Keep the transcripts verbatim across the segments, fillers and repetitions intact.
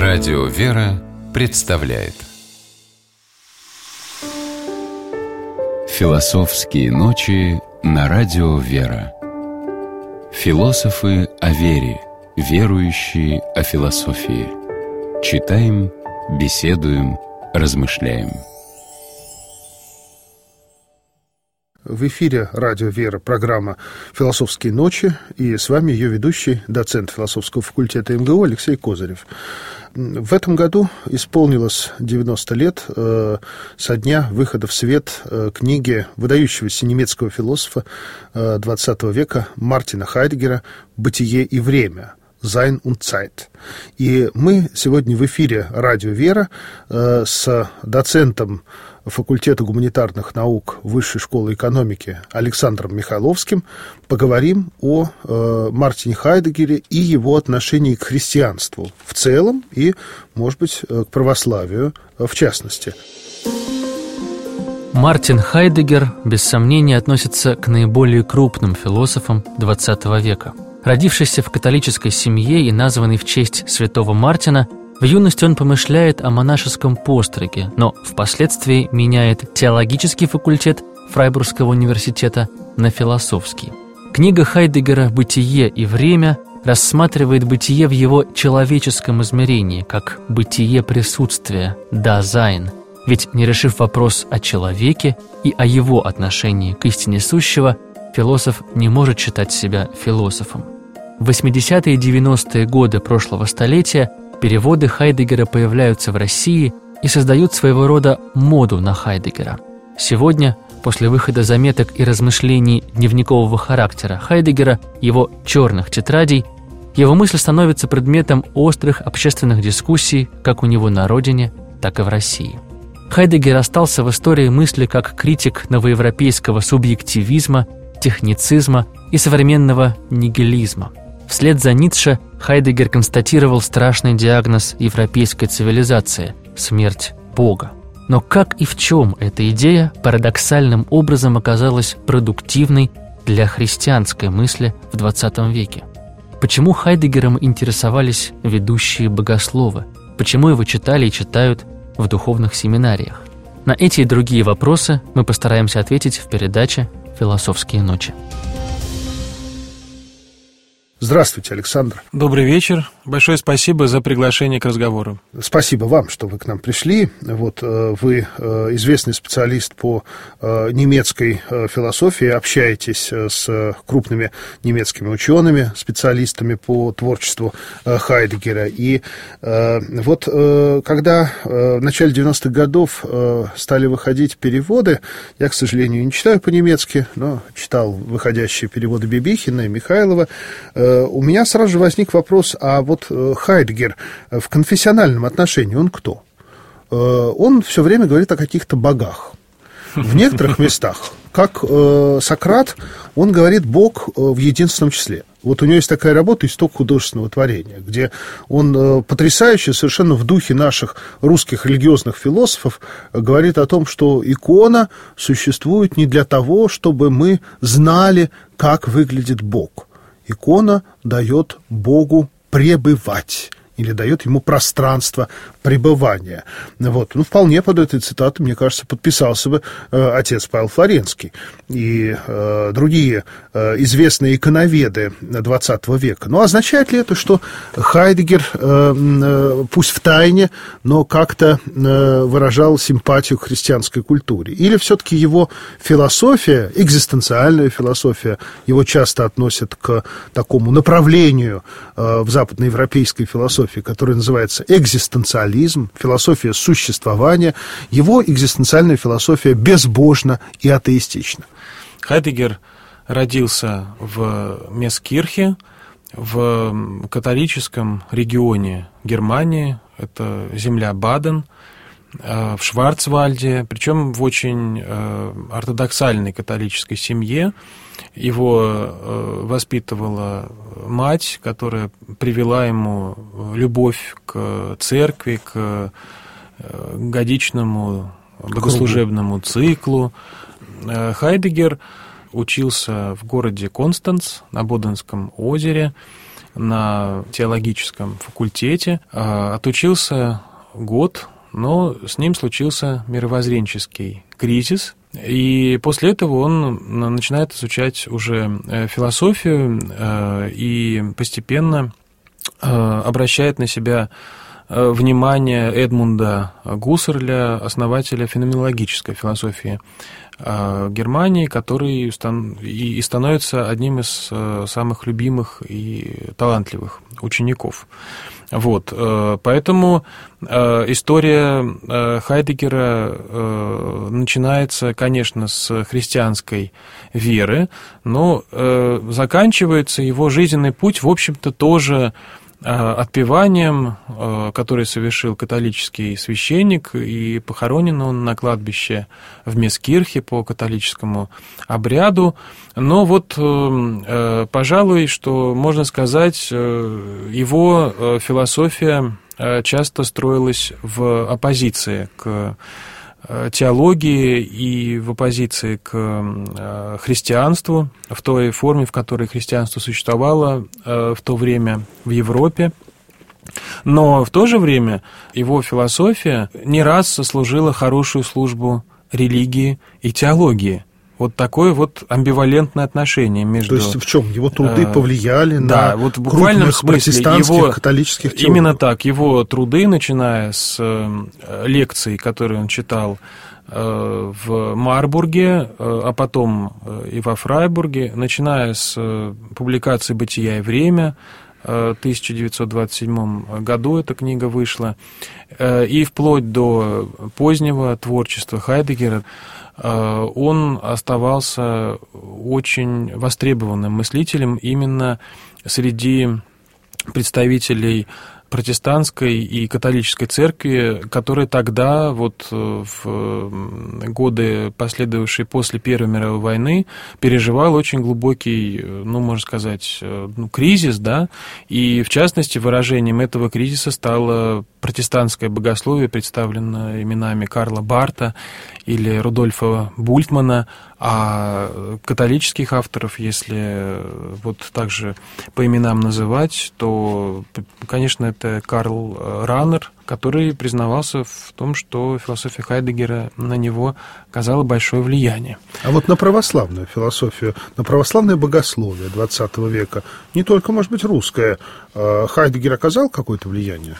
Радио «Вера» представляет Философские ночи на Радио «Вера». Философы о вере, верующие о философии. Читаем, беседуем, размышляем. В эфире Радио «Вера» программа «Философские ночи», и с вами ее ведущий, доцент философского факультета эм гэ у Алексей Козырев. В этом году исполнилось девяносто лет э, со дня выхода в свет э, книги выдающегося немецкого философа э, двадцатого века Мартина Хайдеггера «Бытие и время» «Sein und Zeit». И мы сегодня в эфире Радио «Вера» э, с доцентом факультета гуманитарных наук Высшей школы экономики Александром Михайловским поговорим о э, Мартине Хайдеггере и его отношении к христианству в целом и, может быть, к православию в частности. Мартин Хайдеггер, без сомнения, относится к наиболее крупным философам двадцатого века. Родившийся в католической семье и названный в честь святого Мартина, в юности он помышляет о монашеском постриге, но впоследствии меняет теологический факультет Фрайбургского университета на философский. Книга Хайдеггера «Бытие и время» рассматривает бытие в его человеческом измерении, как бытие присутствия, «Dasein». Ведь, не решив вопрос о человеке и о его отношении к истине сущего, философ не может считать себя философом. В восьмидесятые и девяностые годы прошлого столетия переводы Хайдеггера появляются в России и создают своего рода моду на Хайдеггера. Сегодня, после выхода заметок и размышлений дневникового характера Хайдеггера, его «черных тетрадей», его мысль становится предметом острых общественных дискуссий как у него на родине, так и в России. Хайдеггер остался в истории мысли как критик новоевропейского субъективизма, техницизма и современного нигилизма. Вслед за Ницше Хайдеггер констатировал страшный диагноз европейской цивилизации – смерть Бога. Но как и в чем эта идея парадоксальным образом оказалась продуктивной для христианской мысли в двадцатом веке? Почему Хайдеггером интересовались ведущие богословы? Почему его читали и читают в духовных семинариях? На эти и другие вопросы мы постараемся ответить в передаче «Философские ночи». Здравствуйте, Александр. Добрый вечер. Большое спасибо за приглашение к разговору. Спасибо вам, что вы к нам пришли. Вот вы известный специалист по немецкой философии, общаетесь с крупными немецкими учеными, специалистами по творчеству Хайдеггера. И вот когда в начале девяностых годов стали выходить переводы, я, к сожалению, не читаю по-немецки, но читал выходящие переводы Бибихина и Михайлова, у меня сразу же возник вопрос, а вот Хайдеггер в конфессиональном отношении, он кто? Он все время говорит о каких-то богах. В некоторых местах, как Сократ, он говорит «Бог» в единственном числе. Вот у него есть такая работа «Исток художественного творения», где он потрясающе, совершенно в духе наших русских религиозных философов, говорит о том, что икона существует не для того, чтобы мы знали, как выглядит Бог. Икона дает Богу пребывать или дает ему пространство пребывания. Вот. Ну, вполне под этой цитатой, мне кажется, подписался бы э, отец Павел Флоренский и э, другие э, известные иконоведы двадцатого века. Но означает ли это, что Хайдеггер, э, э, пусть в тайне, но как-то э, выражал симпатию к христианской культуре? Или все-таки его философия, экзистенциальная философия, его часто относят к такому направлению э, в западноевропейской философии, который называется экзистенциализм, философия существования. Его экзистенциальная философия безбожна и атеистична. Хайдеггер родился в Мескирхе, в католическом регионе Германии, это земля Баден, в Шварцвальде, причем в очень ортодоксальной католической семье. Его воспитывала мать, которая привела ему любовь к церкви, к годичному богослужебному циклу. Хайдеггер учился в городе Констанц на Боденском озере на теологическом факультете, отучился год, но с ним случился мировоззренческий кризис, и после этого он начинает изучать уже философию и постепенно обращает на себя внимание Эдмунда Гуссерля, основателя феноменологической философии Германии, который и становится одним из самых любимых и талантливых учеников. Вот, поэтому история Хайдеггера начинается, конечно, с христианской веры, но заканчивается его жизненный путь, в общем-то, тоже отпеванием, который совершил католический священник, и похоронен он на кладбище в Мескирхе по католическому обряду. Но вот, пожалуй, что можно сказать, его философия часто строилась в оппозиции к теологии и в оппозиции к христианству в той форме, в которой христианство существовало в то время в Европе. Но в то же время его философия не раз сослужила хорошую службу религии и теологии. Вот такое вот амбивалентное отношение между... То есть в чем? Его труды повлияли да, на вот в буквальном смысле протестантских, его, католических теологов? Именно так. Его труды, начиная с лекций, которые он читал в Марбурге, а потом и во Фрайбурге, начиная с публикации «Бытия и время», в тысяча девятьсот двадцать седьмом году эта книга вышла, и вплоть до позднего творчества Хайдеггера, он оставался очень востребованным мыслителем именно среди представителей протестантской и католической церкви, которая тогда, вот в годы, последовавшие после Первой мировой войны, переживала очень глубокий, ну, можно сказать, ну, кризис, да, и, в частности, выражением этого кризиса стало протестантское богословие, представленное именами Карла Барта или Рудольфа Бультмана, а католических авторов, если вот также по именам называть, то, конечно, это Карл Раннер, который признавался в том, что философия Хайдеггера на него оказала большое влияние. А вот на православную философию, на православное богословие двадцатого века, не только, может быть, русское, Хайдеггер оказал какое-то влияние?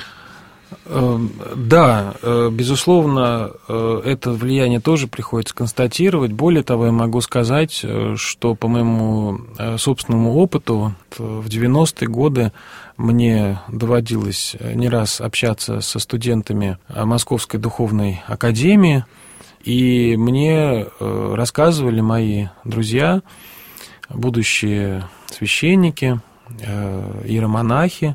Да, безусловно, это влияние тоже приходится констатировать. Более того, я могу сказать, что по моему собственному опыту в девяностые годы мне доводилось не раз общаться со студентами Московской духовной академии, и мне рассказывали мои друзья, будущие священники, иеромонахи,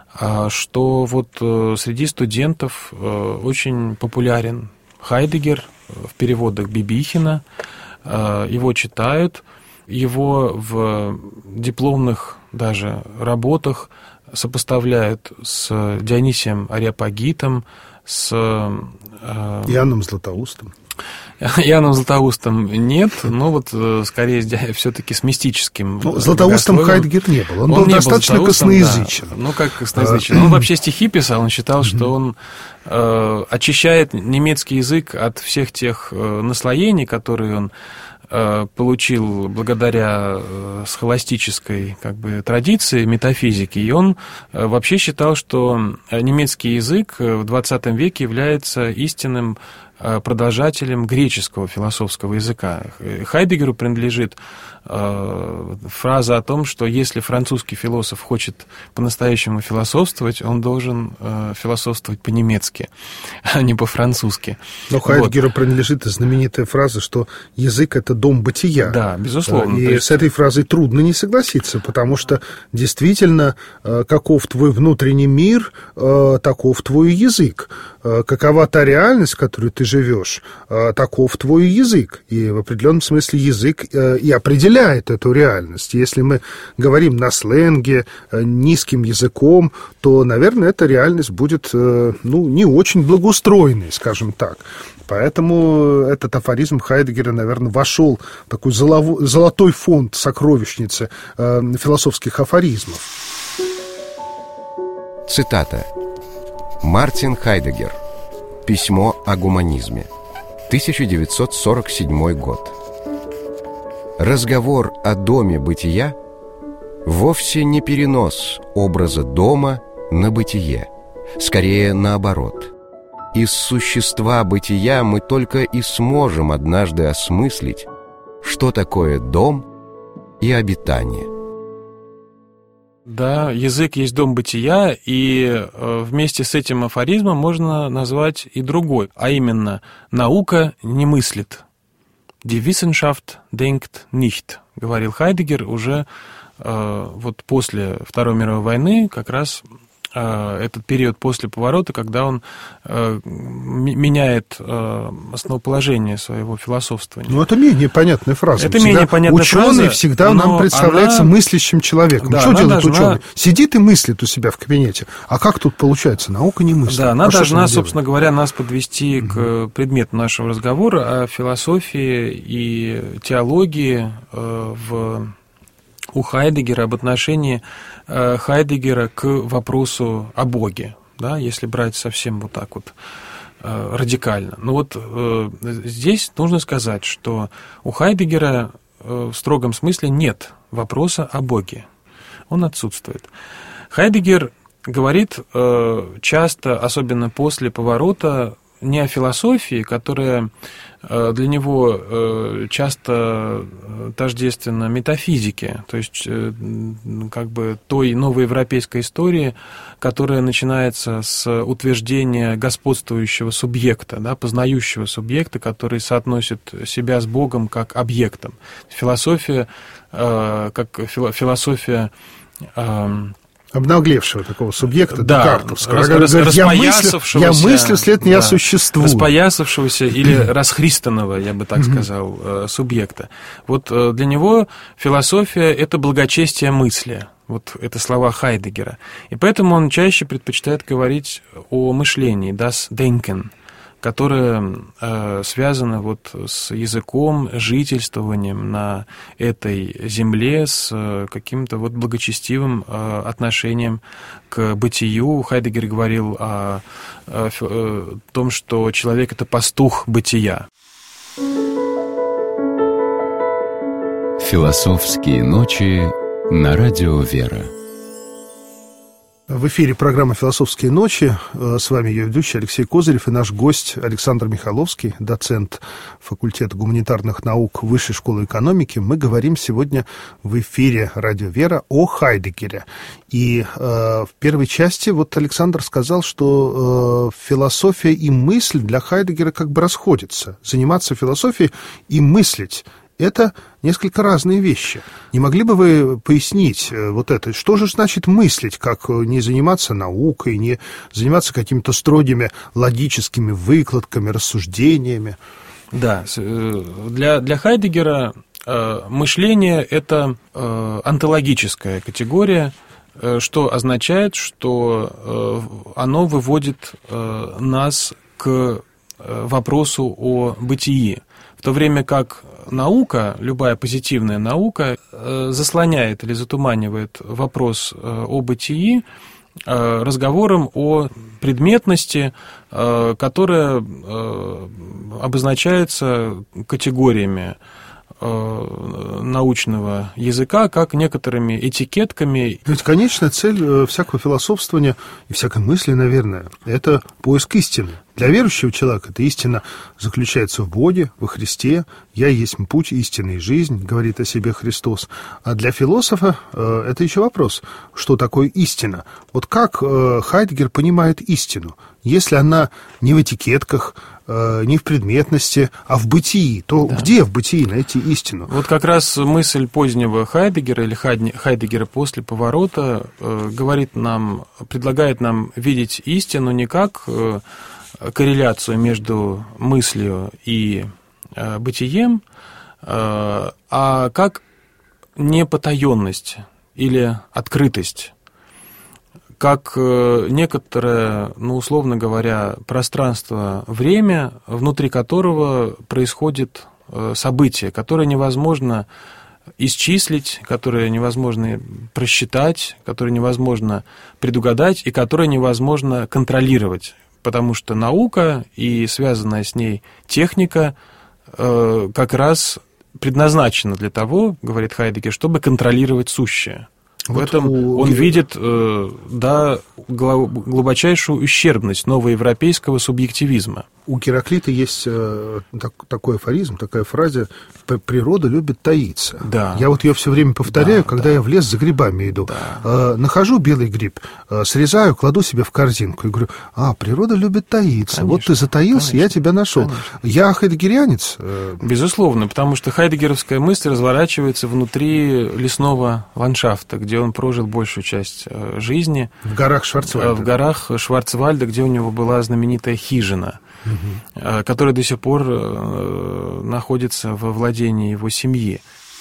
что вот среди студентов очень популярен Хайдеггер в переводах Бибихина, его читают, его в дипломных даже работах сопоставляют с Дионисием Ареопагитом, с Иоанном Златоустом. Иоанном Златоустом нет, но вот скорее все-таки с мистическим. Ну, Златоустом Хайдеггер не был, он, он был достаточно был косноязычен. Да, ну, как косноязычен. Он вообще стихи писал, он считал, что он э, очищает немецкий язык от всех тех э, наслоений, которые он э, получил благодаря э, схоластической как бы, традиции метафизики. И он э, вообще считал, что немецкий язык в двадцатом веке является истинным продолжателем греческого философского языка. Хайдеггеру принадлежит э, фраза о том, что если французский философ хочет по-настоящему философствовать, он должен э, философствовать по-немецки, а не по-французски. Но Хайдеггеру вот. принадлежит знаменитая фраза, что язык — это дом бытия. Да, безусловно. И есть... с этой фразой трудно не согласиться, потому что действительно, каков твой внутренний мир, таков твой язык. Какова та реальность, в которой ты живешь, таков твой язык. И в определенном смысле язык и определяет эту реальность. Если мы говорим на сленге, низким языком, то, наверное, эта реальность будет, ну, не очень благоустроенной, скажем так. Поэтому этот афоризм Хайдеггера, наверное, вошел в такой золотой фонд сокровищницы философских афоризмов. Цитата. Мартин Хайдеггер. Письмо о гуманизме. тысяча девятьсот сорок седьмой год. Разговор о доме бытия вовсе не перенос образа дома на бытие, скорее наоборот. Из существа бытия мы только и сможем однажды осмыслить, что такое дом и обитание. Да, язык есть дом бытия, и вместе с этим афоризмом можно назвать и другой, а именно «наука не мыслит». «Die Wissenschaft denkt nicht», говорил Хайдеггер уже э, вот после Второй мировой войны, как раз э, этот период после поворота, когда он э, меняет э, основоположение своего философствования. Ну, это менее понятная фраза. Это всегда менее понятная ученый фраза, всегда нам представляется она... мыслящим человеком. Да, что делает должна... ученый? Сидит и мыслит у себя в кабинете. А как тут получается? Наука не мыслит. Да, она а должна, собственно говоря, нас подвести угу. к предмету нашего разговора о философии и теологии э, в... у Хайдеггера, об отношении э, Хайдеггера к вопросу о Боге, да, если брать совсем вот так вот э, радикально. Ну вот э, здесь нужно сказать, что у Хайдеггера э, в строгом смысле нет вопроса о Боге. Он отсутствует. Хайдеггер говорит э, часто, особенно после поворота, не о философии, которая для него часто тождественна метафизике, то есть как бы той новоевропейской истории, которая начинается с утверждения господствующего субъекта, да, познающего субъекта, который соотносит себя с Богом как объектом. Философия, как философия обнаглевшего такого субъекта, да, декартовского. Рас, рас, говорит, я, мыслю, я мыслю, следовательно, да, я существую. Распоясавшегося или расхристанного, я бы так сказал, субъекта. Вот для него философия – это благочестие мысли. Вот это слова Хайдеггера. И поэтому он чаще предпочитает говорить о мышлении, das Denken, которое э, связано вот с языком, жительствованием на этой земле, с э, каким-то вот благочестивым э, отношением к бытию. Хайдеггер говорил о, о, о том, что человек – это пастух бытия. Философские ночи на радио «Вера». В эфире программа «Философские ночи». С вами ее ведущий Алексей Козырев и наш гость Александр Михайловский, доцент факультета гуманитарных наук Высшей школы экономики. Мы говорим сегодня в эфире «Радио Вера» о Хайдеггере. И э, в первой части вот Александр сказал, что э, философия и мысль для Хайдеггера как бы расходятся. Заниматься философией и мыслить – это несколько разные вещи. Не могли бы вы пояснить вот это? Что же значит мыслить, как не заниматься наукой, не заниматься какими-то строгими логическими выкладками, рассуждениями? Да, для, для Хайдеггера э, мышление – это э, онтологическая категория, э, что означает, что э, оно выводит э, нас к э, вопросу о бытии. В то время как наука, любая позитивная наука, заслоняет или затуманивает вопрос о бытии разговором о предметности, которая обозначается категориями научного языка, как некоторыми этикетками. Ведь конечная цель всякого философствования и всякой мысли, наверное, это поиск истины. Для верующего человека эта истина заключается в Боге, во Христе. «Я есть путь, истина и жизнь», говорит о себе Христос. А для философа э, это еще вопрос, что такое истина. Вот как э, Хайдеггер понимает истину? Если она не в этикетках, э, не в предметности, а в бытии, то да. Где в бытии найти истину? Вот как раз мысль позднего Хайдеггера или Хайдеггера после поворота э, говорит нам, предлагает нам видеть истину не как э, корреляцию между мыслью и э, бытием, э, а как непотаенность или открытость, как э, некоторое, ну, условно говоря, пространство-время, внутри которого происходит э, событие, которое невозможно исчислить, которые невозможно просчитать, которые невозможно предугадать и которые невозможно контролировать. Потому что наука и связанная с ней техника э, как раз предназначена для того, говорит Хайдеггер, чтобы контролировать сущее. В вот этом у... он видит э, да, глубочайшую ущербность новоевропейского субъективизма. У Гераклита есть э, так, такой афоризм, такая фраза: «Природа любит таиться». Да. Я вот ее все время повторяю, да, когда да. я в лес за грибами иду. Да. Э, нахожу белый гриб, э, срезаю, кладу себе в корзинку и говорю: а, природа любит таиться. Конечно, вот ты затаился, конечно, я тебя нашел. Конечно. Я хайдеггерианец. Э... Безусловно, потому что хайдеггеровская мысль разворачивается внутри лесного ландшафта, где он прожил большую часть жизни. В горах Шварцвальда. В горах Шварцвальда, где у него была знаменитая хижина, угу. которая до сих пор находится во владении его семьи.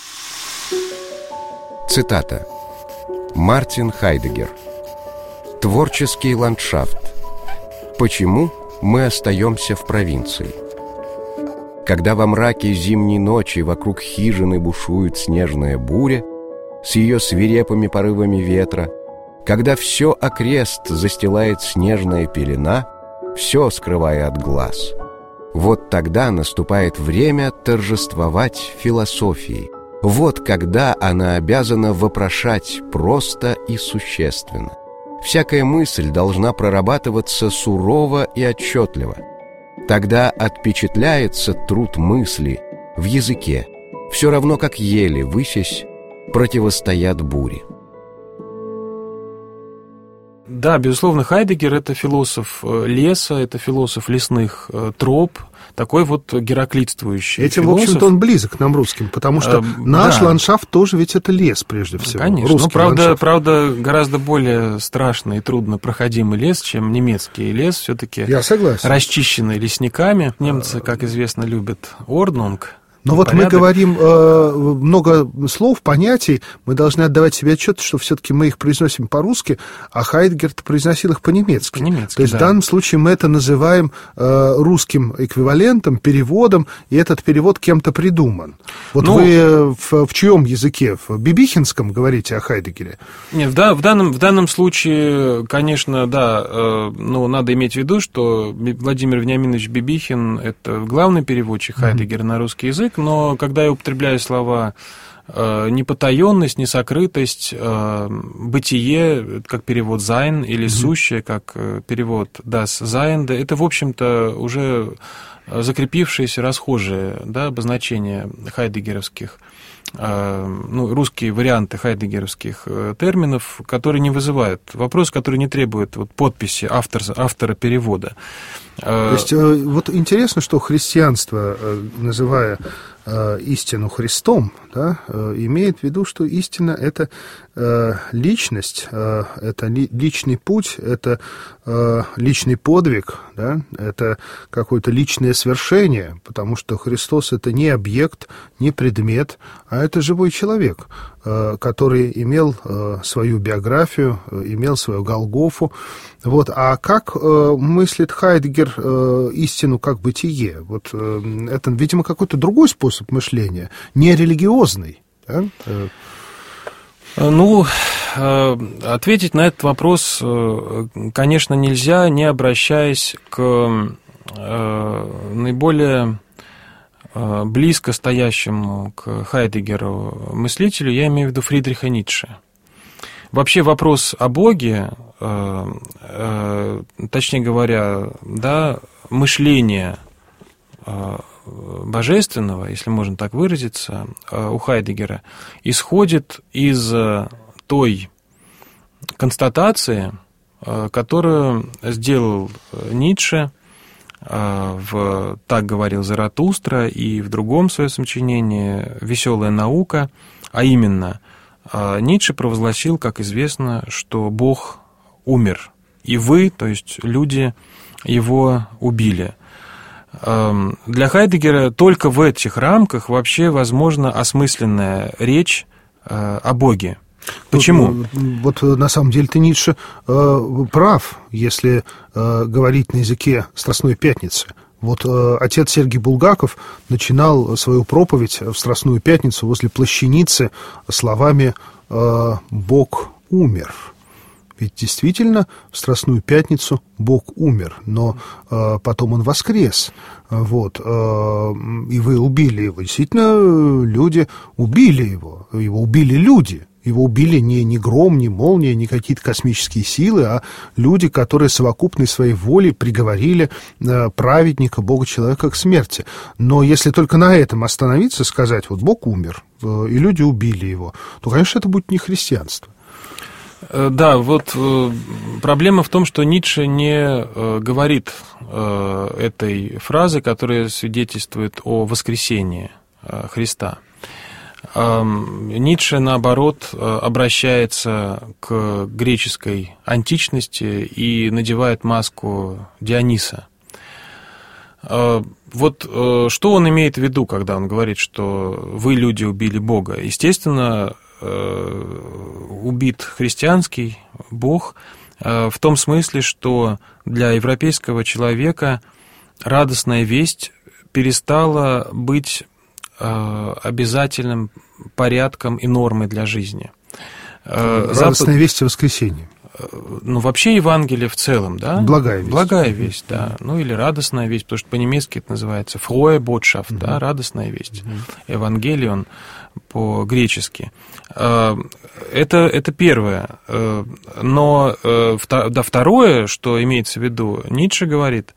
Цитата. Мартин Хайдеггер. Творческий ландшафт. Почему мы остаемся в провинции? Когда во мраке зимней ночи вокруг хижины бушует снежная буря с ее свирепыми порывами ветра, когда все окрест застилает снежная пелена, все скрывая от глаз, вот тогда наступает время торжествовать философии. Вот когда она обязана вопрошать просто и существенно. Всякая мысль должна прорабатываться сурово и отчетливо. Тогда отпечатляется труд мысли в языке, все равно как ели, высясь, противостоят буре. Да, безусловно, Хайдеггер – это философ леса, это философ лесных троп, такой вот гераклитствующий Этим, философ. в общем-то, он близок нам, русским, потому что а, наш да. ландшафт тоже ведь это лес, прежде всего. Конечно, но правда, правда, гораздо более страшный и труднопроходимый лес, чем немецкий лес, все-таки расчищенный лесниками. Немцы, как известно, любят орднунг. Но вот порядок. Мы говорим э, много слов, понятий, мы должны отдавать себе отчет, что все-таки мы их произносим по-русски, а Хайдеггер произносил их по-немецки. по-немецки. То есть да. в данном случае мы это называем э, русским эквивалентом, переводом, и этот перевод кем-то придуман. Вот ну, вы в, в чьем языке? В бибихинском говорите о Хайдеггере? Нет, в, да, в, данном, в данном случае, конечно, да, э, но надо иметь в виду, что Владимир Вениаминович Бибихин – это главный переводчик Хайдеггера mm-hmm. на русский язык. Но когда я употребляю слова э, непотаенность, несокрытость, э, бытие, как перевод «sein», или mm-hmm. сущее, как э, перевод «das Sein», да, это, в общем-то, уже закрепившиеся, расхожие да, обозначения хайдеггеровских, э, ну, русские варианты хайдеггеровских э, терминов, которые не вызывают вопрос, который не требует вот, подписи автор, автора перевода. То есть вот интересно, что христианство, называя истину Христом, да, имеет в виду, что истина – это личность, это личный путь, это личный подвиг, да, это какое-то личное свершение, потому что Христос – это не объект, не предмет, а это живой человек, который имел свою биографию, имел свою Голгофу. Вот. А как мыслит Хайдеггер истину как бытие? Вот это, видимо, какой-то другой способ мышления, не религиозный. Да? Ну, ответить на этот вопрос, конечно, нельзя, не обращаясь к наиболее близко стоящему к Хайдеггеру мыслителю, я имею в виду Фридриха Ницше. Вообще вопрос о Боге, точнее говоря, да, мышление божественного, если можно так выразиться, у Хайдеггера, исходит из той констатации, которую сделал Ницше в «Так говорил Заратустра» и в другом своем сочинении «Веселая наука», а именно Ницше провозгласил, как известно, что Бог умер, и вы, то есть люди, его убили. Для Хайдеггера только в этих рамках вообще возможна осмысленная речь о Боге. Почему? Вот, вот на самом деле ты, Ницше, э, прав, если э, говорить на языке Страстной Пятницы. Вот э, отец Сергий Булгаков начинал свою проповедь в Страстную Пятницу возле Плащаницы словами э, «Бог умер». Ведь действительно в Страстную Пятницу Бог умер, но э, потом Он воскрес. Вот, э, и вы убили Его. Действительно, люди убили Его. Его убили люди. Его убили не, не гром, не молния, не какие-то космические силы, а люди, которые совокупной своей волей приговорили э, праведника, Бога-человека к смерти. Но если только на этом остановиться, сказать, вот Бог умер, э, и люди убили Его, то, конечно, это будет не христианство. Да, вот проблема в том, что Ницше не говорит этой фразы, которая свидетельствует о воскресении Христа. Ницше, наоборот, обращается к греческой античности и надевает маску Диониса. Вот что он имеет в виду, когда он говорит, что вы, люди, убили Бога? Естественно, убит христианский Бог в том смысле, что для европейского человека радостная весть перестала быть обязательным порядком и нормой для жизни. Радостная Запад... весть о воскресении. Ну, вообще Евангелие в целом, да? Благая весть. Благая весть, да. Ну, или радостная весть, потому что по-немецки это называется «frohe Botschaft», uh-huh. да, радостная весть. Uh-huh. Евангелион по-гречески. Это, это первое. Но да, второе, что имеется в виду, Ницше говорит,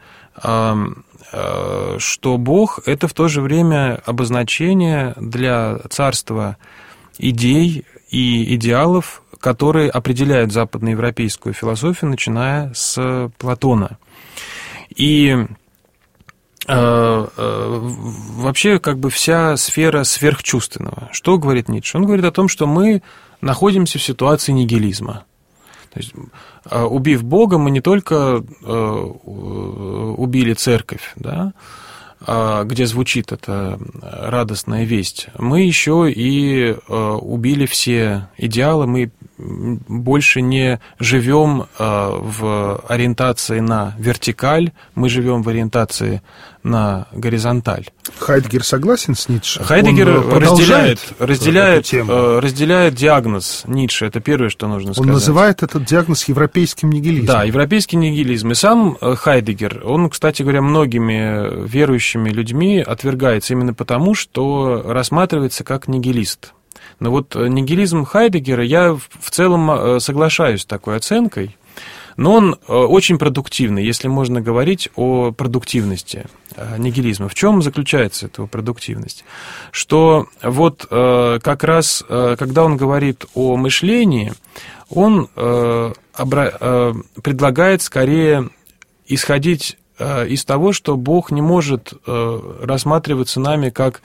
что Бог – это в то же время обозначение для царства идей и идеалов, которые определяют западноевропейскую философию, начиная с Платона. И э, э, вообще как бы вся сфера сверхчувственного. Что говорит Ницше? Он говорит о том, что мы находимся в ситуации нигилизма. То есть, э, убив Бога, мы не только э, убили церковь, да, где звучит эта радостная весть, мы еще и убили все идеалы, мы больше не живем в ориентации на вертикаль, мы живем в ориентации на горизонталь. Хайдеггер согласен с Ницше? Хайдеггер разделяет, разделяет, разделяет диагноз Ницше, это первое, что нужно сказать. Он называет этот диагноз европейским нигилизмом. Да, европейский нигилизм. И сам Хайдеггер, он, кстати говоря, многими верующими людьми отвергается именно потому, что рассматривается как нигилист. Но вот нигилизм Хайдеггера, я в целом соглашаюсь с такой оценкой, но он очень продуктивный, если можно говорить о продуктивности нигилизма. В чем заключается эта продуктивность? Что вот как раз, когда он говорит о мышлении, он предлагает скорее исходить из того, что Бог не может рассматриваться нами как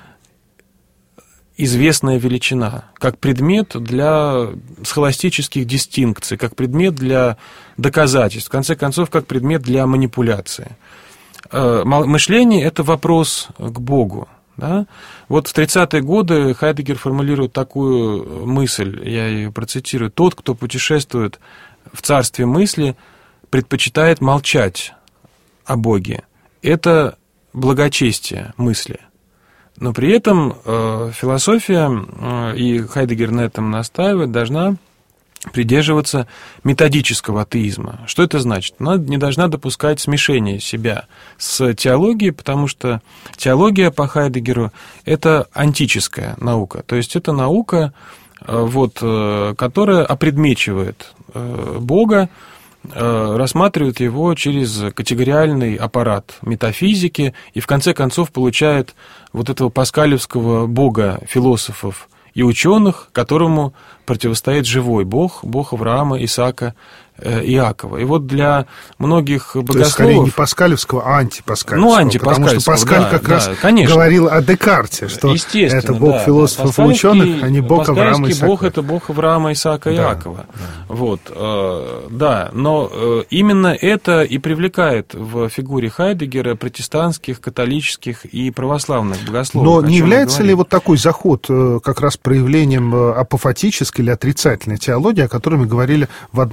известная величина, как предмет для схоластических дистинкций, как предмет для доказательств, в конце концов, как предмет для манипуляции. Мышление – это вопрос к Богу. Да? Вот в тридцатые годы Хайдеггер формулирует такую мысль, я ее процитирую: «Тот, кто путешествует в царстве мысли, предпочитает молчать о Боге. Это благочестие мысли». Но при этом э, философия, э, и Хайдеггер на этом настаивает, должна придерживаться методического атеизма. Что это значит? Она не должна допускать смешения себя с теологией, потому что теология по Хайдеггеру – это антическая наука. То есть это наука, э, вот, э, которая опредмечивает э, Бога, рассматривает его через категориальный аппарат метафизики и в конце концов получает вот этого паскалевского бога философов и ученых, которому противостоит живой Бог, Бог Авраама, Исаака, Иакова. И вот для многих богословов... То есть, скорее, не паскалевского, а антипаскалевского. Ну, антипаскалевского, потому что Паскаль да, как да, раз конечно. говорил о Декарте, что это бог да, философов да. и ученых, а не бог Авраама и Исаака. Бог – это бог Авраама, Исаака и да, Иакова. Да. Вот, э, да, но э, именно это и привлекает в фигуре Хайдеггера протестантских, католических и православных богословов. Но не является ли вот такой заход э, как раз проявлением апофатической или отрицательной теологии, о которой мы говорили в одной из наших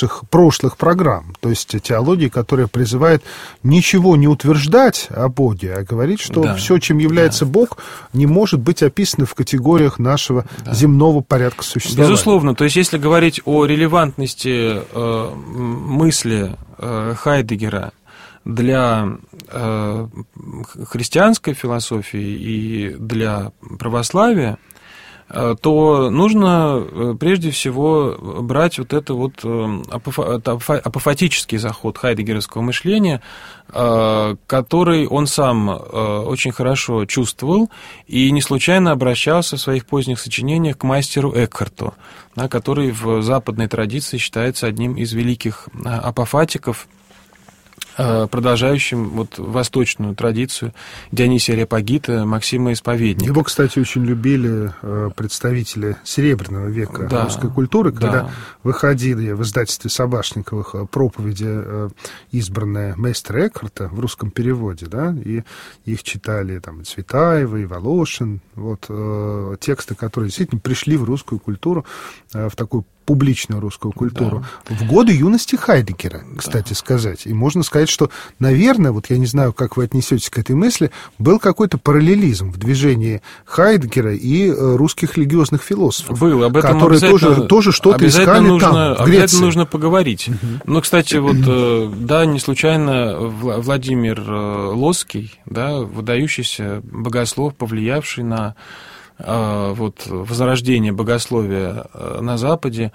наших прошлых программ. То есть теологии, которая призывает ничего не утверждать о Боге, а говорить, что да. все, чем является да. Бог, не может быть описано в категориях нашего да. земного порядка существования. Безусловно. То есть, если говорить о релевантности э, мысли э, Хайдеггера для э, христианской философии и для православия, э, то нужно э, прежде всего брать вот это вот э, апофатический заход хайдеггеровского мышления, э, который он сам э, очень хорошо чувствовал и не случайно обращался в своих поздних сочинениях к мастеру Экхарту, да, который в западной традиции считается одним из великих апофатиков, продолжающим вот восточную традицию Дионисия Ареопагита, Максима Исповедника. Его, кстати, очень любили представители Серебряного века да, русской культуры, когда да. выходили в издательстве Собашниковых проповеди, избранные мейстера Экхарта в русском переводе, да, и их читали там Цветаева, и Волошин, вот тексты, которые действительно пришли в русскую культуру, в такую публичную русскую культуру, да. в годы юности Хайдеггера, кстати да. сказать. И можно сказать, что, наверное, вот я не знаю, как вы отнесетесь к этой мысли, был какой-то параллелизм в движении Хайдеггера и русских религиозных философов. Был, об этом которые тоже, тоже что-то искали нужно, там, в Греции. Обязательно нужно поговорить. Угу. Но, кстати, вот, да, не случайно Владимир Лосский, да, выдающийся богослов, повлиявший на вот, возрождение богословия на Западе,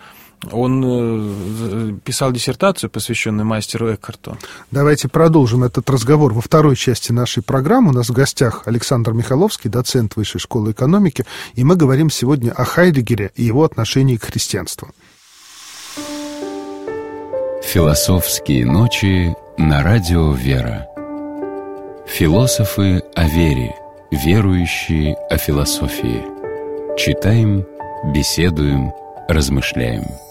он писал диссертацию, посвященную мастеру Экхарту. Давайте продолжим этот разговор во второй части нашей программы. У нас в гостях Александр Михаловский, доцент Высшей школы экономики, и мы говорим сегодня о Хайдеггере и его отношении к христианству. Философские ночи на радио «Вера». Философы о вере, верующие о философии. Читаем, беседуем, размышляем.